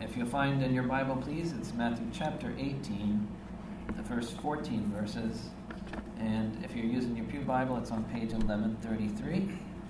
If you'll find in your Bible, please, it's Matthew chapter 18, the first 14 verses. And if you're using your Pew Bible, it's on page 1133.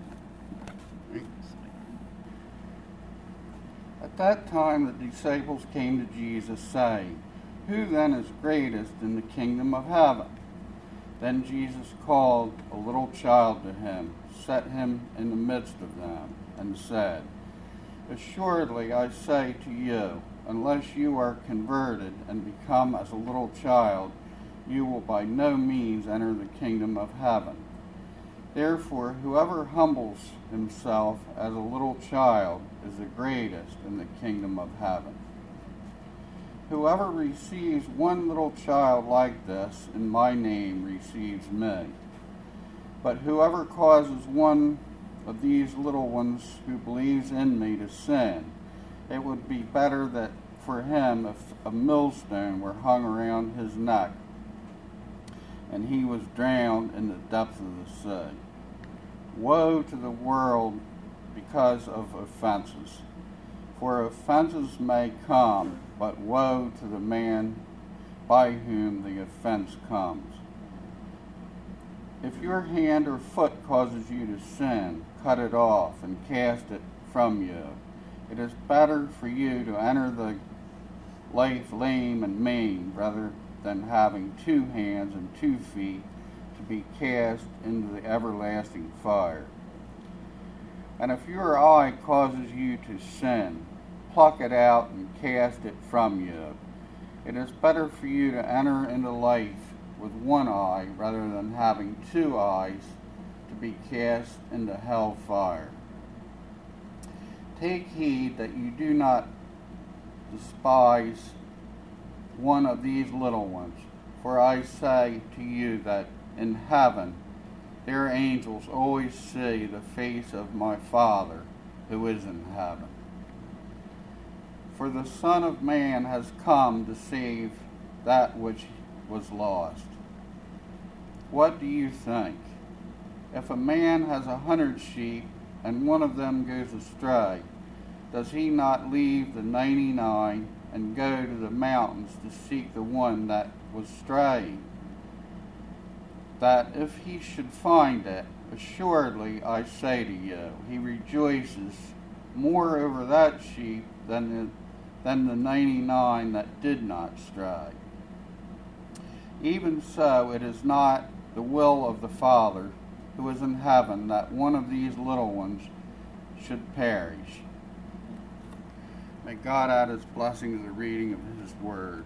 At that time the disciples came to Jesus, saying, "Who then is greatest in the kingdom of heaven?" Then Jesus called a little child to him, set him in the midst of them, and said, "Assuredly I say to you, unless you are converted and become as a little child, you will by no means enter the kingdom of heaven. Therefore, whoever humbles himself as a little child is the greatest in the kingdom of heaven. Whoever receives one little child like this in my name receives me. But whoever causes one of these little ones who believes in me to sin, it would be better that for him if a millstone were hung around his neck and he was drowned in the depth of the sea. Woe to the world because of offenses. For offenses may come, but woe to the man by whom the offense comes. If your hand or foot causes you to sin, cut it off and cast it from you. It is better for you to enter the life lame and maimed rather than having 2 hands and 2 feet to be cast into the everlasting fire. And if your eye causes you to sin, pluck it out and cast it from you. It is better for you to enter into life with 1 eye rather than having 2 eyes to be cast into hell fire. Take heed that you do not despise one of these little ones, for I say to you that in heaven their angels always see the face of my Father who is in heaven. For the Son of Man has come to save that which was lost. What do you think? If a man has 100 sheep and one of them goes astray, does he not leave the 99 and go to the mountains to seek the one that was straying? That if he should find it, assuredly I say to you, he rejoices more over that sheep than the 99 that did not stray. Even so, it is not the will of the Father who is in heaven that one of these little ones should perish." May God add his blessing to the reading of his word.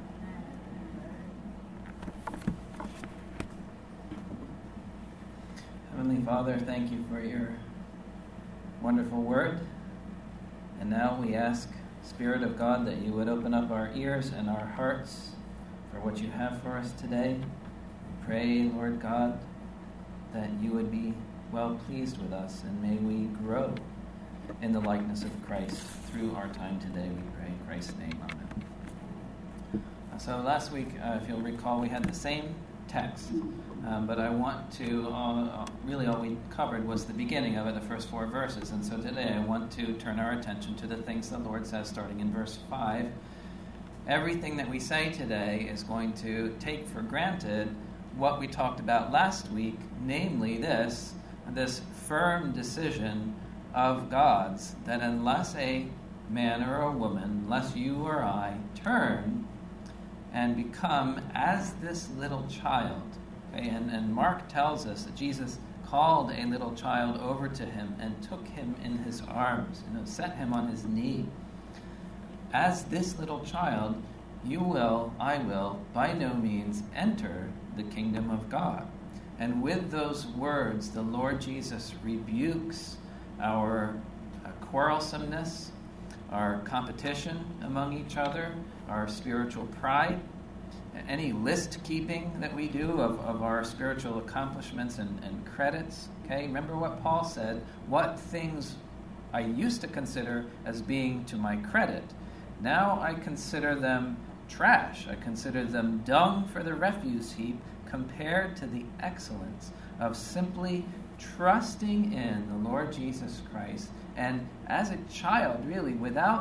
Heavenly Father, thank you for your wonderful word. And now we ask, Spirit of God, that you would open up our ears and our hearts for what you have for us today. We pray, Lord God, that you would be well pleased with us, and may we grow in the likeness of Christ through our time today, we pray in Christ's name. Amen. So last week, if you'll recall, we had the same text, but I want to, really all we covered was the beginning of it, the first 4 verses, and so today I want to turn our attention to the things the Lord says starting in verse 5. Everything that we say today is going to take for granted what we talked about last week, namely this firm decision of God's, that unless a man or a woman, unless you or I turn and become as this little child, okay? And Mark tells us that Jesus called a little child over to him and took him in his arms, set him on his knee. As this little child, I will, by no means enter the kingdom of God. And with those words, the Lord Jesus rebukes our quarrelsomeness, our competition among each other, our spiritual pride, any list keeping that we do of our spiritual accomplishments and credits. Okay, remember what Paul said, what things I used to consider as being to my credit, now I consider them trash. I consider them dung for the refuse heap compared to the excellence of simply trusting in the Lord Jesus Christ, and as a child, really, without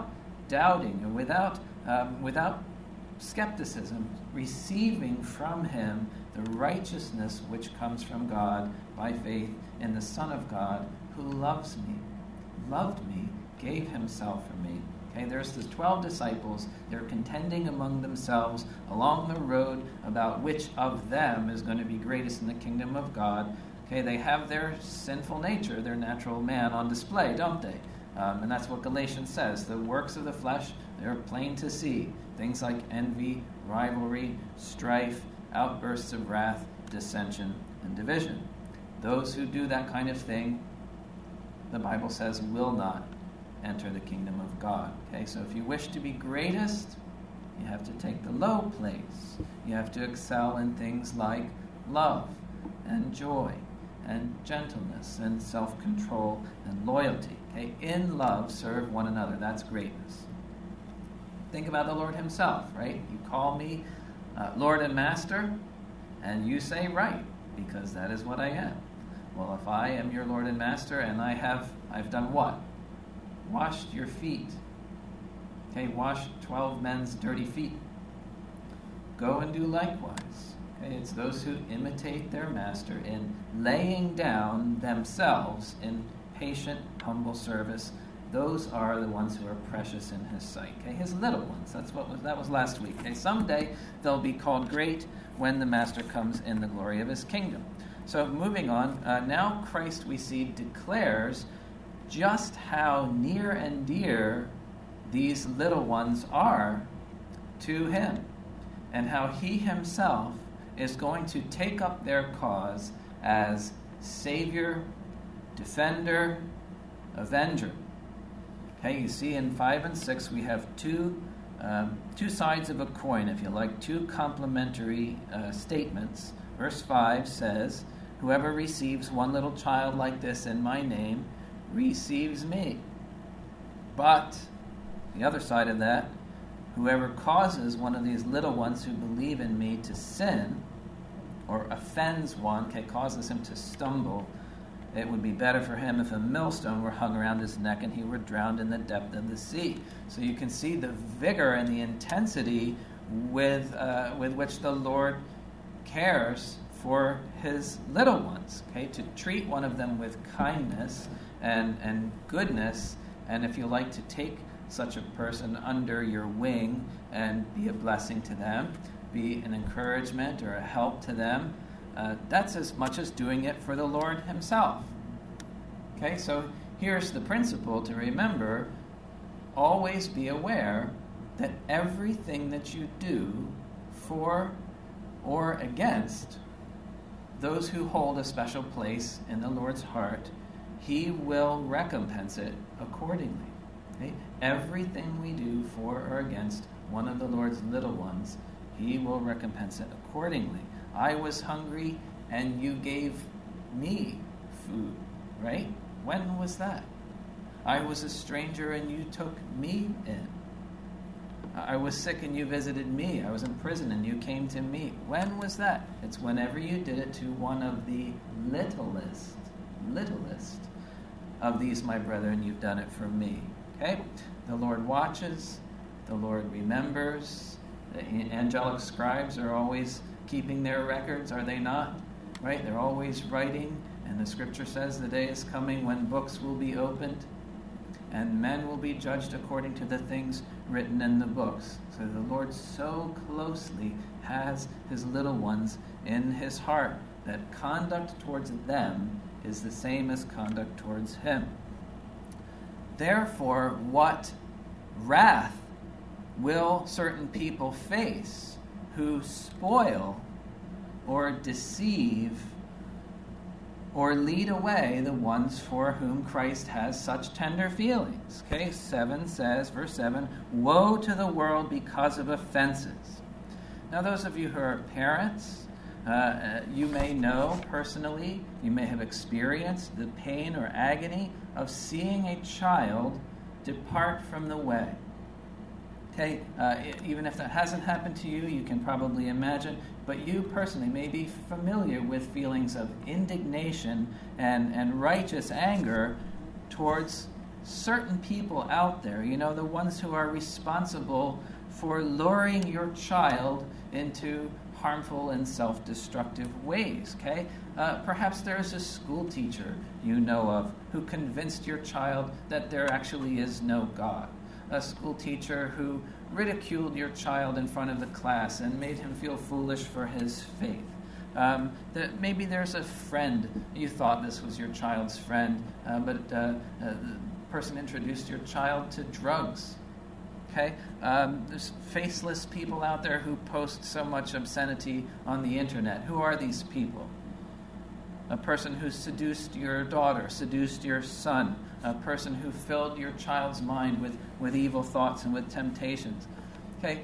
doubting and without skepticism, receiving from him the righteousness which comes from God by faith in the Son of God, who loved me, gave himself for me. Okay, there's the 12 disciples. They're contending among themselves along the road about which of them is going to be greatest in the kingdom of God. Okay, they have their sinful nature, their natural man on display, don't they? And that's what Galatians says. The works of the flesh, they're plain to see. Things like envy, rivalry, strife, outbursts of wrath, dissension, and division. Those who do that kind of thing, the Bible says, will not enter the kingdom of God. Okay, so if you wish to be greatest, you have to take the low place. You have to excel in things like love and joy and gentleness and self-control and loyalty. Okay, in love, serve one another. That's greatness. Think about the Lord himself, right? You call me Lord and Master, and you say right, because that is what I am. Well, if I am your Lord and Master, and I've done what? Washed your feet. Okay, wash 12 men's dirty feet. Go and do likewise. Okay, it's those who imitate their master in laying down themselves in patient, humble service. Those are the ones who are precious in his sight. Okay, his little ones. That was last week. Okay, someday they'll be called great when the master comes in the glory of his kingdom. So moving on, now Christ, we see, declares just how near and dear these little ones are to him, and how he himself is going to take up their cause as Savior, Defender, Avenger. Okay, you see in 5 and 6 we have two sides of a coin, if you like, two complementary statements. Verse 5 says, "Whoever receives one little child like this in my name receives me. But," the other side of that, "whoever causes one of these little ones who believe in me to sin," or offends one, okay, causes him to stumble, "it would be better for him if a millstone were hung around his neck and he were drowned in the depth of the sea." So you can see the vigor and the intensity with which the Lord cares for his little ones. Okay, to treat one of them with kindness and goodness, and if you like, to take such a person under your wing and be a blessing to them, be an encouragement or a help to them, that's as much as doing it for the Lord himself. Okay, so here's the principle to remember. Always be aware that everything that you do for or against those who hold a special place in the Lord's heart, he will recompense it accordingly. Okay? Everything we do for or against one of the Lord's little ones, he will recompense it accordingly. I was hungry and you gave me food, right? When was that? I was a stranger and you took me in. I was sick and you visited me. I was in prison and you came to me. When was that? It's whenever you did it to one of the littlest of these, my brethren, you've done it for me. Okay? The Lord watches. The Lord remembers. The angelic scribes are always keeping their records, are they not? Right? They're always writing. And the scripture says the day is coming when books will be opened and men will be judged according to the things written in the books. So the Lord so closely has his little ones in his heart that conduct towards them is the same as conduct towards him. Therefore, what wrath will certain people face who spoil or deceive or lead away the ones for whom Christ has such tender feelings? Okay, 7 says, verse 7, "Woe to the world because of offenses." Now, those of you who are parents, you may know personally, you may have experienced the pain or agony of seeing a child depart from the way. Okay, even if that hasn't happened to you, you can probably imagine, but you personally may be familiar with feelings of indignation and righteous anger towards certain people out there, the ones who are responsible for luring your child into harmful and self-destructive ways, okay? Perhaps there's a school teacher you know of who convinced your child that there actually is no God. A school teacher who ridiculed your child in front of the class and made him feel foolish for his faith. That maybe there's a friend, you thought this was your child's friend, but the person introduced your child to drugs. Okay, there's faceless people out there who post so much obscenity on the internet. Who are these people? A person who seduced your daughter, seduced your son, a person who filled your child's mind with evil thoughts and with temptations. Okay,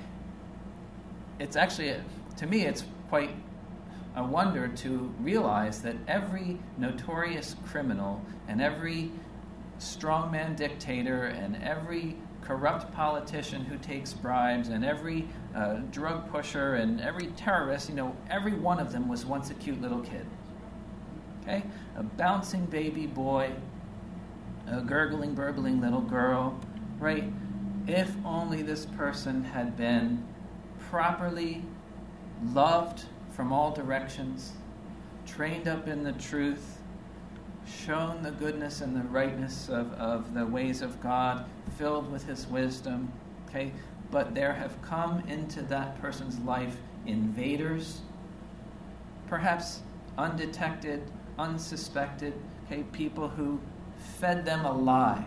it's actually, to me, it's quite a wonder to realize that every notorious criminal and every strongman dictator and every corrupt politician who takes bribes and every drug pusher and every terrorist, every one of them was once a cute little kid. Okay? A bouncing baby boy, a gurgling, burbling little girl, right? If only this person had been properly loved from all directions, trained up in the truth, shown the goodness and the rightness of the ways of God, filled with his wisdom, okay? But there have come into that person's life invaders, perhaps undetected, unsuspected, okay? People who fed them a lie,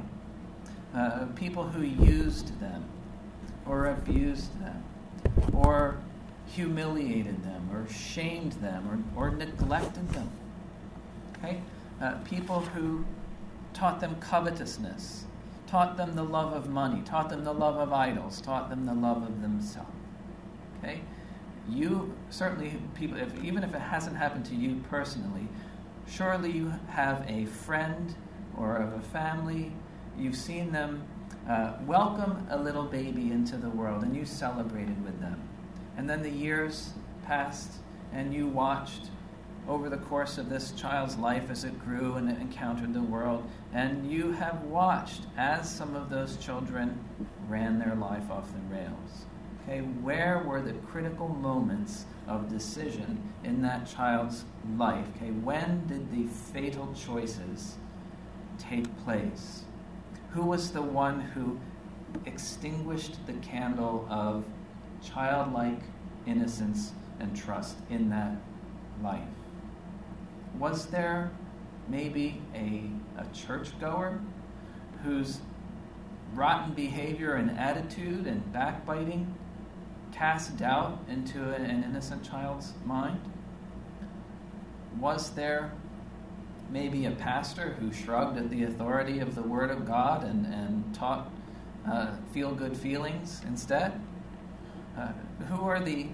people who used them or abused them or humiliated them or shamed them or neglected them, okay? People who taught them covetousness, taught them the love of money, taught them the love of idols, taught them the love of themselves. Okay? You certainly, people, even if it hasn't happened to you personally, surely you have a friend or of a family. You've seen them welcome a little baby into the world, and you celebrated with them. And then the years passed, and you watched over the course of this child's life as it grew and it encountered the world, and you have watched as some of those children ran their life off the rails. Okay, where were the critical moments of decision in that child's life? Okay, when did the fatal choices take place? Who was the one who extinguished the candle of childlike innocence and trust in that life? Was there maybe a churchgoer whose rotten behavior and attitude and backbiting cast doubt into an innocent child's mind? Was there maybe a pastor who shrugged at the authority of the Word of God and taught feel-good feelings instead? Who are the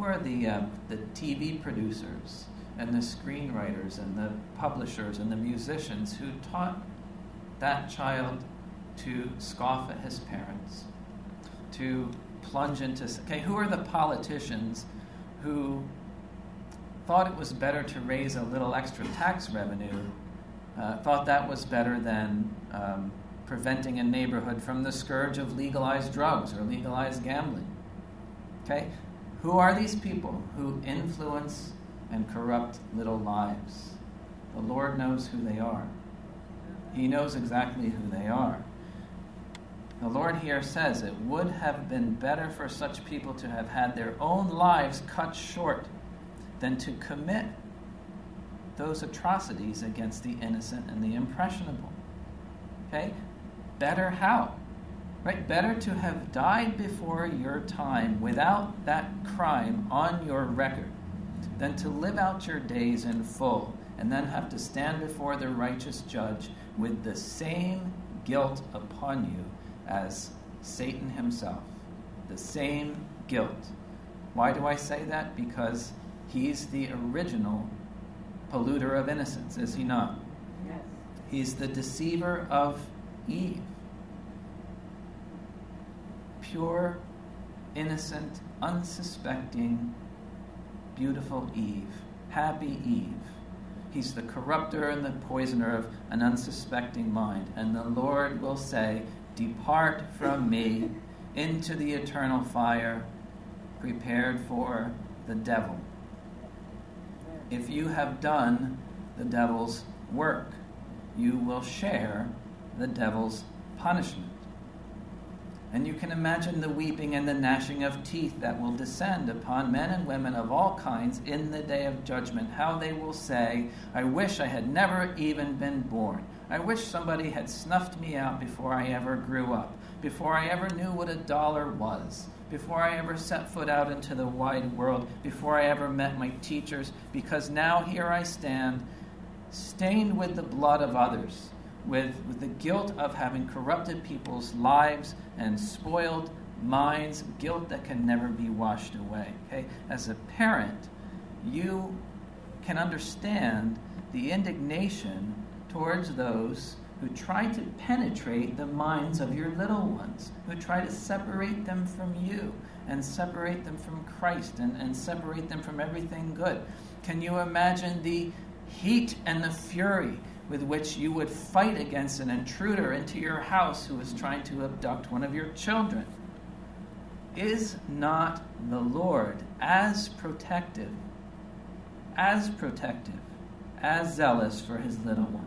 TV producers and the screenwriters and the publishers and the musicians who taught that child to scoff at his parents, to plunge into... Okay, who are the politicians who thought it was better to raise a little extra tax revenue, thought that was better than preventing a neighborhood from the scourge of legalized drugs or legalized gambling? Okay, who are these people who influence and corrupt little lives? The Lord knows who they are. He knows exactly who they are. The Lord here says it would have been better for such people to have had their own lives cut short than to commit those atrocities against the innocent and the impressionable. Okay? Better how? Right? Better to have died before your time without that crime on your record than to live out your days in full and then have to stand before the righteous judge with the same guilt upon you as Satan himself. The same guilt. Why do I say that? Because he's the original polluter of innocence, is he not? Yes. He's the deceiver of Eve. Pure, innocent, unsuspecting, beautiful Eve, happy Eve. He's the corrupter and the poisoner of an unsuspecting mind. And the Lord will say, "Depart from me into the eternal fire prepared for the devil." If you have done the devil's work, you will share the devil's punishment. And you can imagine the weeping and the gnashing of teeth that will descend upon men and women of all kinds in the day of judgment. How they will say, "I wish I had never even been born. I wish somebody had snuffed me out before I ever grew up, before I ever knew what $1 was, before I ever set foot out into the wide world, before I ever met my teachers, because now here I stand, stained with the blood of others, with the guilt of having corrupted people's lives and spoiled minds, guilt that can never be washed away." Okay? As a parent, you can understand the indignation towards those who try to penetrate the minds of your little ones, who try to separate them from you and separate them from Christ and separate them from everything good. Can you imagine the heat and the fury with which you would fight against an intruder into your house who is trying to abduct one of your children? Is not the Lord as protective, as zealous for his little ones?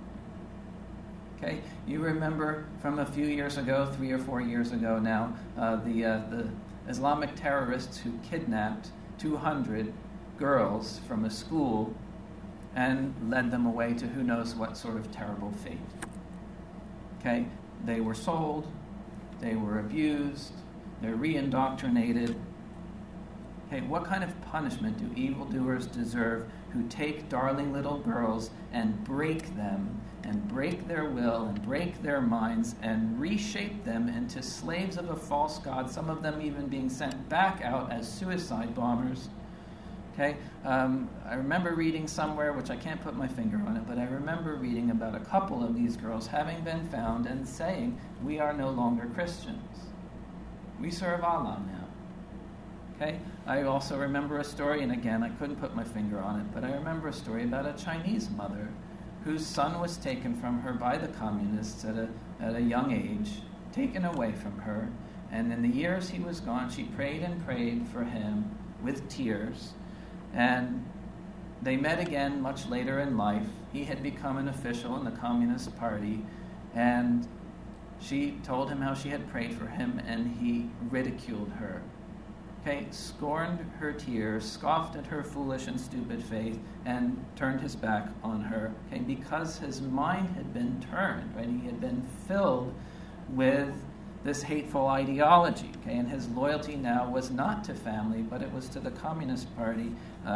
Okay, you remember from a few years ago, 3 or 4 years ago now, the Islamic terrorists who kidnapped 200 girls from a school and led them away to who knows what sort of terrible fate. Okay, they were sold, they were abused, they're re-indoctrinated. Okay, what kind of punishment do evildoers deserve who take darling little girls and break them and break their will and break their minds and reshape them into slaves of a false god, some of them even being sent back out as suicide bombers? Okay, I remember reading somewhere, which I can't put my finger on it, but I remember reading about a couple of these girls having been found and saying, "We are no longer Christians. We serve Allah now." Okay, I also remember a story, and again, I couldn't put my finger on it, but I remember a story about a Chinese mother whose son was taken from her by the communists at a young age, taken away from her, and in the years he was gone, she prayed and prayed for him with tears. And they met again much later in life. He had become an official in the Communist Party, and she told him how she had prayed for him, and he ridiculed her. Okay, scorned her tears, scoffed at her foolish and stupid faith, and turned his back on her. Okay, because his mind had been turned, right? He had been filled with this hateful ideology, okay, and his loyalty now was not to family, but it was to the Communist Party.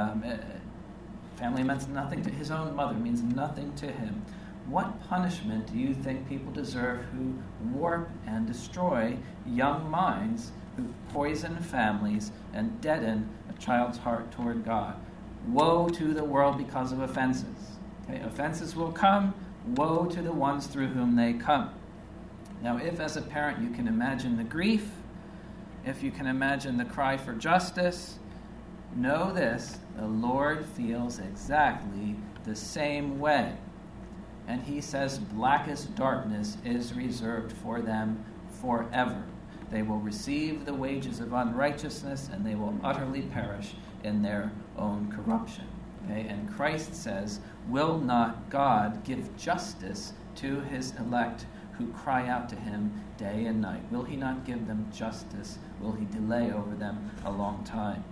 Family meant nothing to his own mother, means nothing to him. What punishment do you think people deserve who warp and destroy young minds, who poison families and deaden a child's heart toward God? Woe to the world because of offenses. Okay, offenses will come. Woe to the ones through whom they come. Now, if as a parent you can imagine the grief, if you can imagine the cry for justice, know this: the Lord feels exactly the same way. And he says blackest darkness is reserved for them forever. They will receive the wages of unrighteousness, and they will utterly perish in their own corruption. Okay? And Christ says, will not God give justice to his elect who cry out to him day and night? Will he not give them justice? Will he delay over them a long time?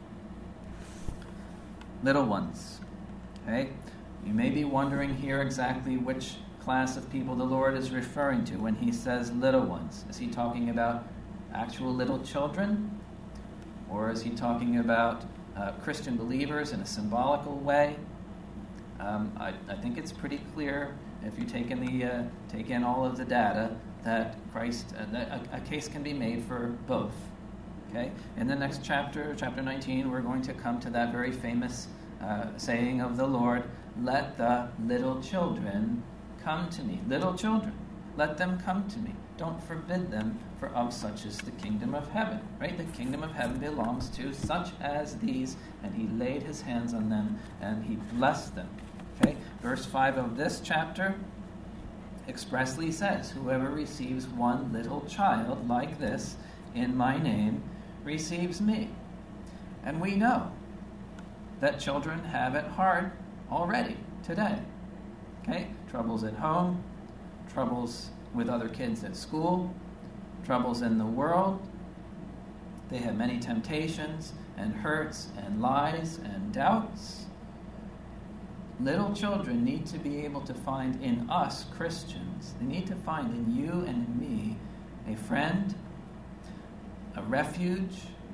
Little ones. Okay? You may be wondering here exactly which class of people the Lord is referring to when he says little ones. Is he talking about actual little children? Or is he talking about Christian believers in a symbolical way? I think it's pretty clear, if you take in all of the data, that a case can be made for both. Okay? In the next chapter, chapter 19, we're going to come to that very famous saying of the Lord, "Let the little children come to me." Little children, let them come to me. Don't forbid them, for of such is the kingdom of heaven. Right? The kingdom of heaven belongs to such as these, and he laid his hands on them, and he blessed them. Okay, verse 5 of this chapter expressly says, whoever receives one little child like this in my name receives me. And we know that children have it hard already today. Okay, troubles at home, troubles with other kids at school, troubles in the world. They have many temptations and hurts and lies and doubts. Little children need to be able to find in us, Christians, they need to find in you and in me a friend, a refuge,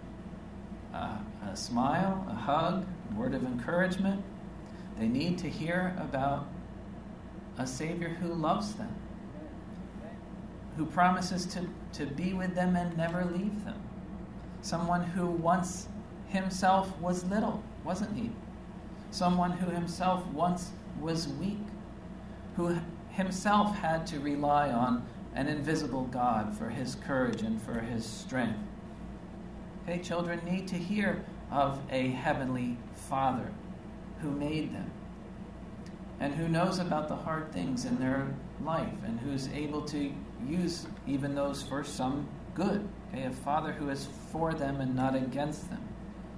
a smile, a hug, a word of encouragement. They need to hear about a Savior who loves them, who promises to be with them and never leave them. Someone who once himself was little, wasn't he? Someone who himself once was weak, who himself had to rely on an invisible God for his courage and for his strength. Okay, children need to hear of a heavenly Father who made them and who knows about the hard things in their life and who's able to use even those for some good. Okay, a Father who is for them and not against them.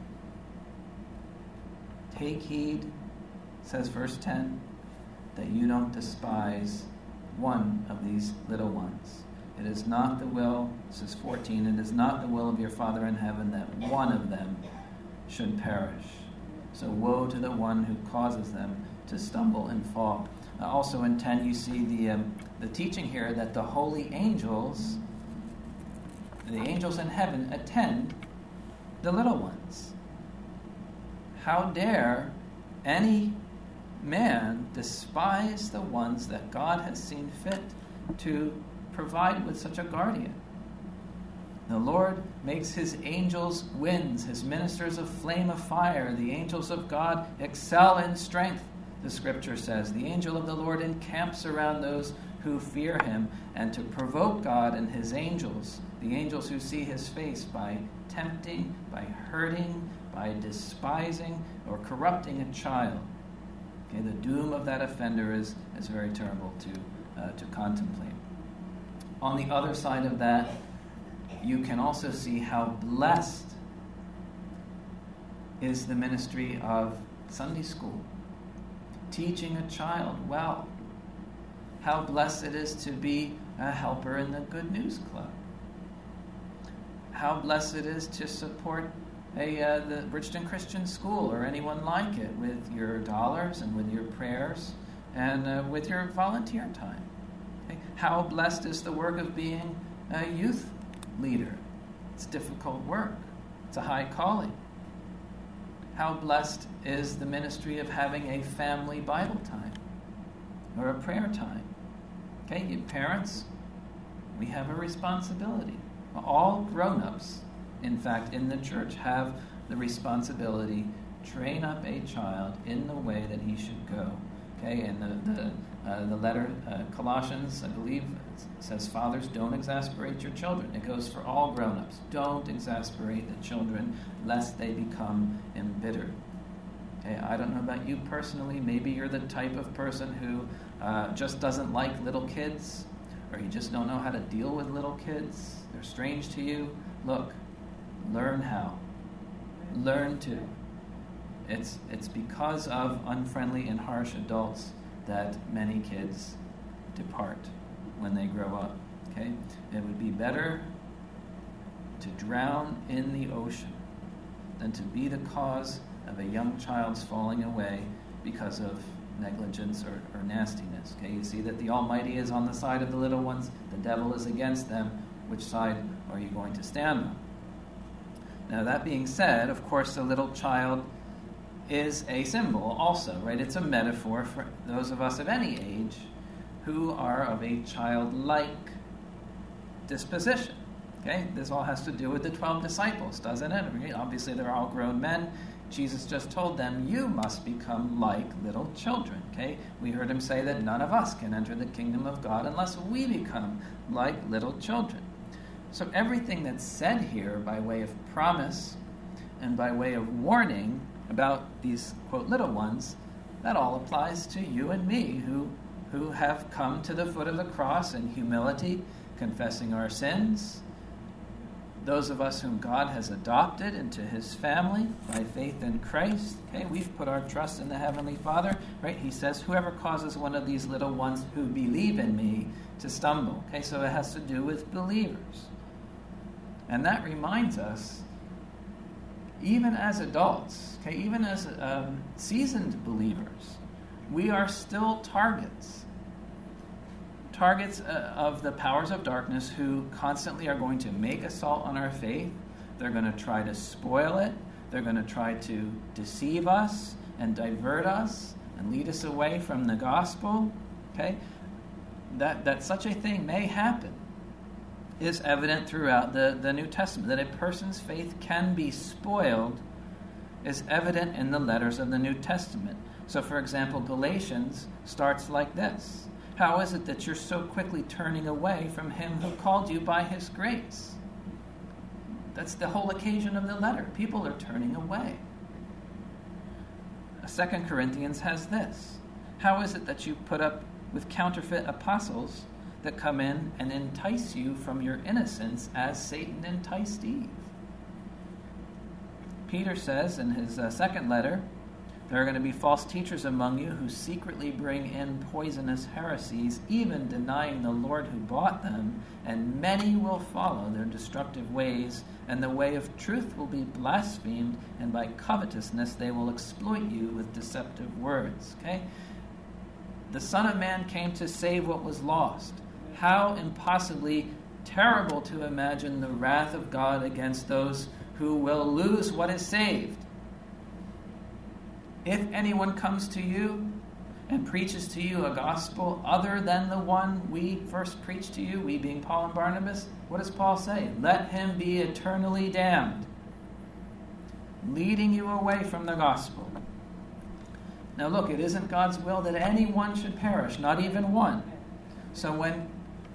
Take heed, says verse 10, that you don't despise one of these little ones. It is not the will, this is 14, it is not the will of your Father in heaven that one of them should perish. So woe to the one who causes them to stumble and fall. Also in 10 you see the teaching here that the holy angels, the angels in heaven, attend the little ones. How dare any man despise the ones that God has seen fit to provide with such a guardian? The Lord makes his angels winds, his ministers a flame of fire. The angels of God excel in strength, the scripture says. The angel of the Lord encamps around those who fear him, and to provoke God and his angels, the angels who see his face, by tempting, by hurting, by despising, or corrupting a child. Okay, the doom of that offender is very terrible to contemplate. On the other side of that, you can also see how blessed is the ministry of Sunday school, teaching a child well. How blessed it is to be a helper in the Good News Club. How blessed it is to support the Bridgeton Christian School or anyone like it with your dollars and with your prayers and with your volunteer time. Okay? How blessed is the work of being a youth leader. It's difficult work. It's a high calling. How blessed is the ministry of having a family Bible time or a prayer time. Okay, you parents, we have a responsibility. All grown-ups, in fact, in the church, have the responsibility to train up a child in the way that he should go. Okay, and the letter, Colossians, I believe, says, fathers, don't exasperate your children. It goes for all grown-ups. Don't exasperate the children, lest they become embittered. Okay, I don't know about you personally. Maybe you're the type of person who just doesn't like little kids, or you just don't know how to deal with little kids. They're strange to you. Look, learn how. Learn to. It's because of unfriendly and harsh adults that many kids depart when they grow up. Okay? It would be better to drown in the ocean than to be the cause of a young child's falling away because of negligence or nastiness. Okay? You see that the Almighty is on the side of the little ones, the devil is against them. Which side are you going to stand on? Now, that being said, of course, the little child is a symbol also, right? It's a metaphor for those of us of any age who are of a childlike disposition. Okay? This all has to do with the 12 disciples, doesn't it? I mean, obviously, they're all grown men. Jesus just told them, you must become like little children. Okay? We heard him say that none of us can enter the kingdom of God unless we become like little children. So everything that's said here by way of promise and by way of warning about these, quote, little ones That all applies to you and me who have come to the foot of the cross in humility, confessing our sins. Those of us whom God has adopted into his family by faith in Christ, okay, we've put our trust in the Heavenly Father, right? He says, whoever causes one of these little ones who believe in me to stumble. Okay, so it has to do with believers. And that reminds us, even as adults, okay, even as seasoned believers, we are still targets of the powers of darkness who constantly are going to make assault on our faith. They're going to try to spoil it. They're going to try to deceive us and divert us and lead us away from the gospel. Okay, that such a thing may happen is evident throughout the New Testament. That a person's faith can be spoiled is evident in the letters of the New Testament. So, for example, Galatians starts like this. How is it that you're so quickly turning away from him who called you by his grace? That's the whole occasion of the letter. People are turning away. 2 Corinthians has this. How is it that you put up with counterfeit apostles that come in and entice you from your innocence as Satan enticed Eve? Peter says in his second letter, there are going to be false teachers among you who secretly bring in poisonous heresies, even denying the Lord who bought them, and many will follow their destructive ways, and the way of truth will be blasphemed, and by covetousness they will exploit you with deceptive words. Okay? The Son of Man came to save what was lost. How impossibly terrible to imagine the wrath of God against those who will lose what is saved. If anyone comes to you and preaches to you a gospel other than the one we first preached to you, we being Paul and Barnabas, what does Paul say? Let him be eternally damned, leading you away from the gospel. Now look, it isn't God's will that anyone should perish, not even one. So when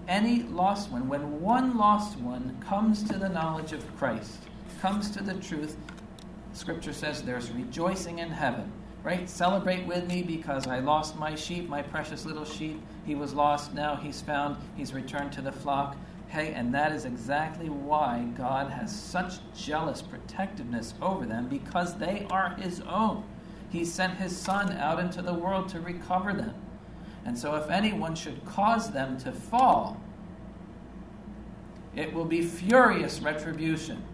one lost one comes to the knowledge of Christ, comes to the truth, Scripture says there's rejoicing in heaven, right? Celebrate with me because I lost my sheep, my precious little sheep. He was lost, now he's found, he's returned to the flock. Hey, and that is exactly why God has such jealous protectiveness over them, because they are his own. He sent his Son out into the world to recover them. And so if anyone should cause them to fall, it will be furious retribution.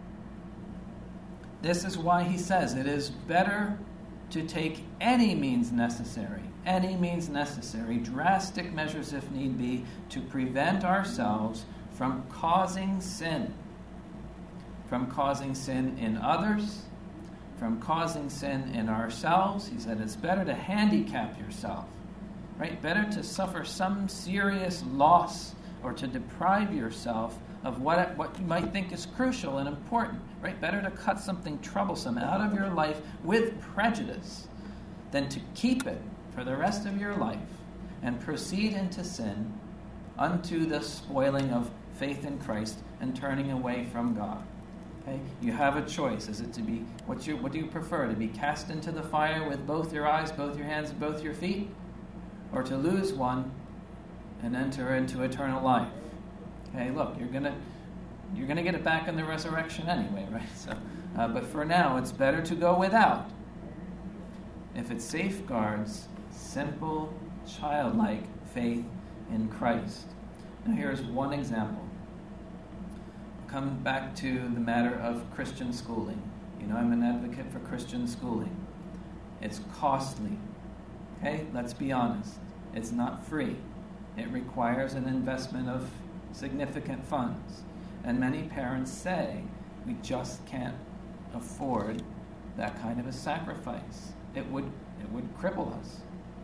This is why he says it is better to take any means necessary, drastic measures if need be, to prevent ourselves from causing sin in others, from causing sin in ourselves. He said it's better to handicap yourself, right? Better to suffer some serious loss or to deprive yourself of what you might think is crucial and important, right? Better to cut something troublesome out of your life with prejudice than to keep it for the rest of your life and proceed into sin unto the spoiling of faith in Christ and turning away from God. Okay? You have a choice. Is it to be, what do you prefer? To be cast into the fire with both your eyes, both your hands, and both your feet? Or to lose one and enter into eternal life? Okay, look, you're gonna get it back in the resurrection anyway, right? So, but for now, it's better to go without, if it safeguards simple, childlike faith in Christ. Now, here's one example. Come back to the matter of Christian schooling. You know, I'm an advocate for Christian schooling. It's costly. Okay, let's be honest. It's not free. It requires an investment of significant funds. And many parents say, we just can't afford that kind of a sacrifice. It would cripple us.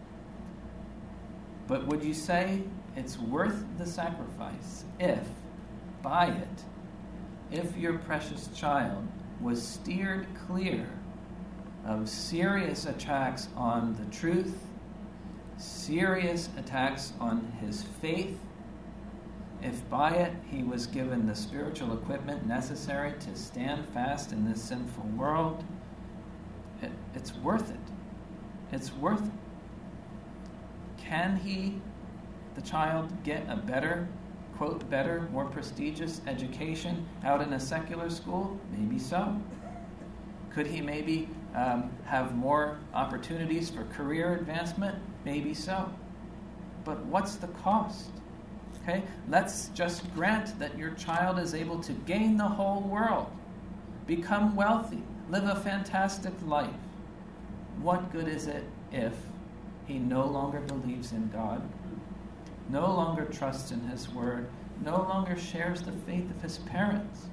But would you say it's worth the sacrifice if, by it, if your precious child was steered clear of serious attacks on the truth, serious attacks on his faith, if by it he was given the spiritual equipment necessary to stand fast in this sinful world, it's worth it. it's worth it. Can the child, get a better, quote, better, more prestigious education out in a secular school? Maybe so. Could he maybe have more opportunities for career advancement? Maybe so. But what's the cost? Okay, let's just grant that your child is able to gain the whole world, become wealthy, live a fantastic life. What good is it if he no longer believes in God, no longer trusts in his word, no longer shares the faith of his parents?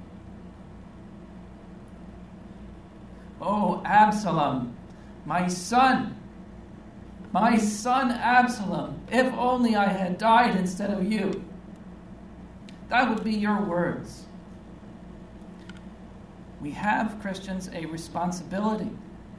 Oh, Absalom, my son Absalom, if only I had died instead of you. That would be your words. We have, Christians, a responsibility.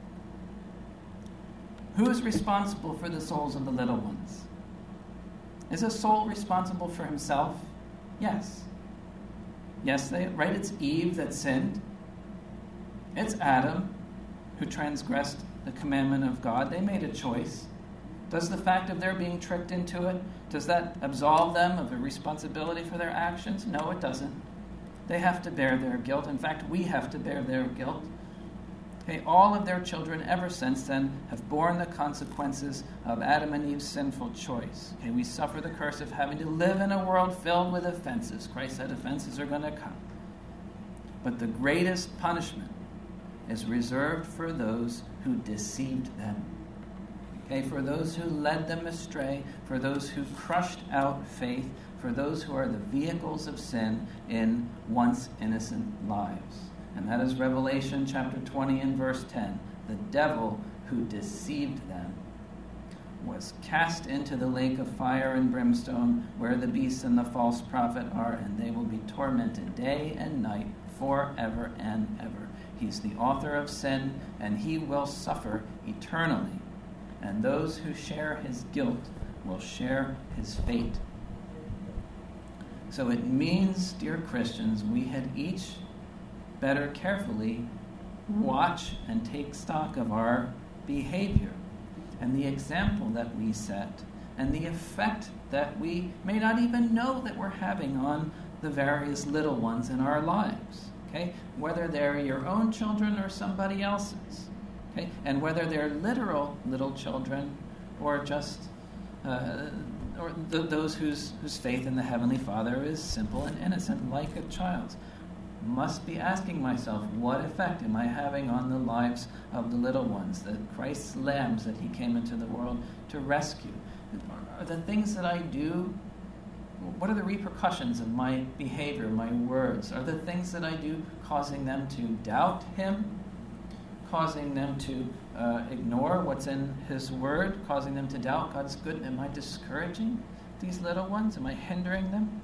Who is responsible for the souls of the little ones? Is a soul responsible for himself? Yes. Yes, right? It's Eve that sinned. It's Adam who transgressed the commandment of God. They made a choice. Does the fact of their being tricked into it, does that absolve them of a responsibility for their actions? No, it doesn't. They have to bear their guilt. In fact, we have to bear their guilt. Okay, all of their children ever since then have borne the consequences of Adam and Eve's sinful choice. Okay, we suffer the curse of having to live in a world filled with offenses. Christ said offenses are going to come. But the greatest punishment is reserved for those who deceived them. Okay, for those who led them astray, for those who crushed out faith, for those who are the vehicles of sin in once innocent lives. And that is Revelation chapter 20 and verse 10. The devil who deceived them was cast into the lake of fire and brimstone, where the beast and the false prophet are, and they will be tormented day and night forever and ever. He's the author of sin, and he will suffer eternally. And those who share his guilt will share his fate. So it means, dear Christians, we had each better carefully watch and take stock of our behavior and the example that we set and the effect that we may not even know that we're having on the various little ones in our lives. Okay? Whether they're your own children or somebody else's. Okay? And whether they're literal little children or just those whose faith in the Heavenly Father is simple and innocent, like a child's. Must be asking myself, what effect am I having on the lives of the little ones, the Christ's lambs that he came into the world to rescue? Are the things that I do, what are the repercussions of my behavior, my words? Are the things that I do causing them to doubt him? Causing them to ignore what's in his word? Causing them to doubt God's good? Am I discouraging these little ones? Am I hindering them?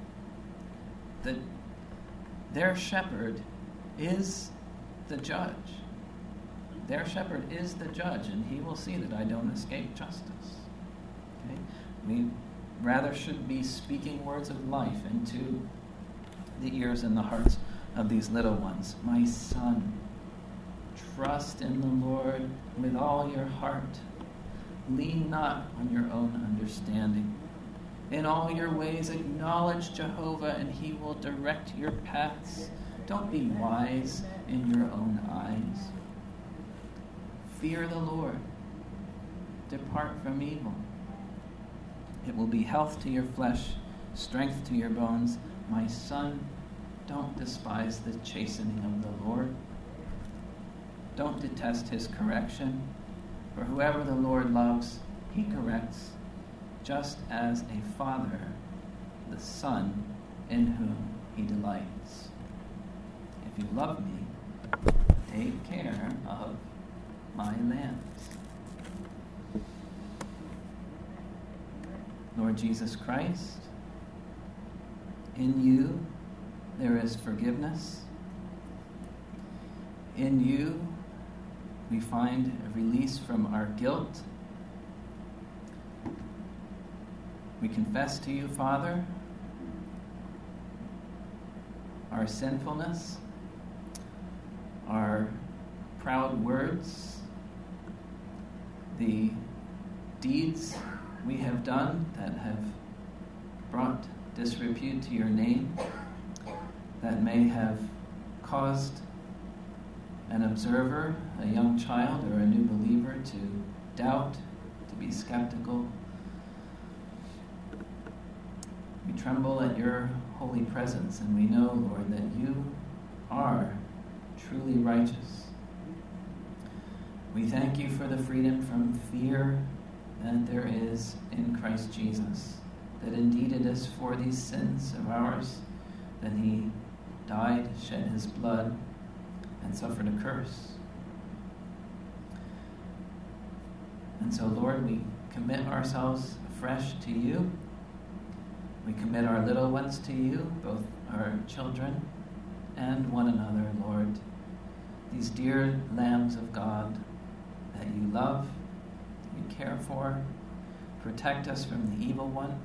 Their shepherd is the judge. Their shepherd is the judge, and he will see that I don't escape justice. Okay? We rather should be speaking words of life into the ears and the hearts of these little ones. My son, trust in the Lord with all your heart. Lean not on your own understanding. In all your ways acknowledge Jehovah, and he will direct your paths. Don't be wise in your own eyes. Fear the Lord. Depart from evil. It will be health to your flesh, strength to your bones. My son, don't despise the chastening of the Lord. Don't detest his correction, for whoever the Lord loves, he corrects, just as a father the son in whom he delights. If you love me, take care of my lambs. Lord Jesus Christ, in you there is forgiveness. In you we find a release from our guilt. We confess to you, Father, our sinfulness, our proud words, the deeds we have done that have brought disrepute to your name, that may have caused an observer, a young child or a new believer, to doubt, to be skeptical. We tremble at your holy presence, and we know, Lord, that you are truly righteous. We thank you for the freedom from fear that there is in Christ Jesus, that indeed it is for these sins of ours that he died, shed his blood, and suffered a curse. And so, Lord, we commit ourselves afresh to you. We commit our little ones to you, both our children and one another, Lord. These dear lambs of God that you love, that you care for. Protect us from the evil one.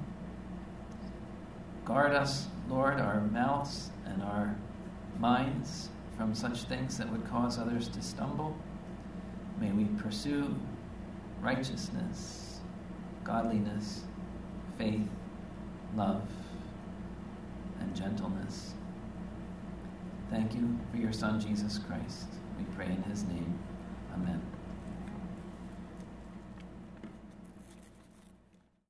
Guard us, Lord, our mouths and our minds from such things that would cause others to stumble. May we pursue righteousness, godliness, faith, love, and gentleness. Thank you for your Son, Jesus Christ. We pray in his name. Amen.